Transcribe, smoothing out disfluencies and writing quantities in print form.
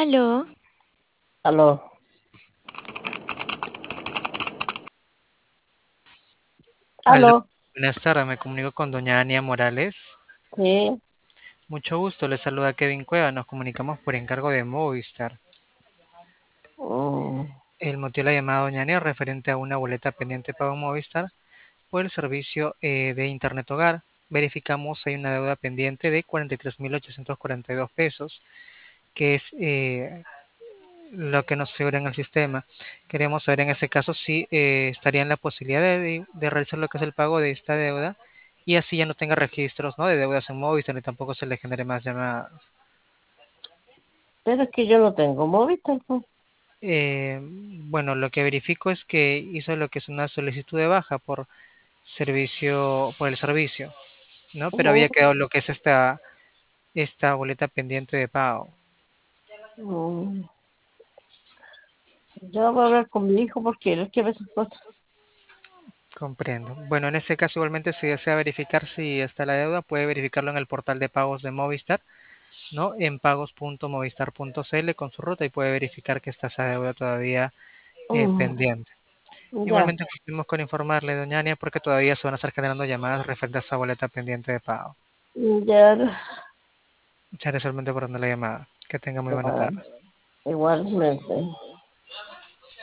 Aló, Aló, Aló, aló, buenas tardes, me comunico con doña Ania Morales. sí, Mucho gusto, le saluda Kevin Cueva, nos comunicamos por encargo de Movistar. mm, El motivo de la llamada doña Ania es referente a una boleta pendiente pago Movistar por el servicio de Internet Hogar. Verificamos hay una deuda pendiente de 43.842 pesos, que es lo que nos figura en el sistema. Queremos saber en ese caso si estaría en la posibilidad de realizar lo que es el pago de esta deuda y así ya no tenga registros, ¿no?, de deudas en Movistar ni tampoco se le genere más llamadas. pero es que yo no tengo Movistar, pues. Bueno, lo que verifico es que hizo lo que es una solicitud de baja por el servicio, ¿no? Pero había Mm, quedado lo que es esta boleta pendiente de pago. mm. Yo voy a hablar con mi hijo porque él quiere esas cosas. Comprendo. Bueno, en ese caso igualmente si desea verificar si está la deuda, puede verificarlo en el portal de pagos de Movistar, ¿no? En pagos.movistar.cl con su ruta y puede verificar que está esa deuda todavía Mm, pendiente. ya, Igualmente cumplimos con informarle, doña Ania, porque todavía se van a estar generando llamadas referente a esa boleta pendiente de pago. ya, Muchas gracias solamente por darme la llamada. Que tenga muy buena tarde. igual, igualmente.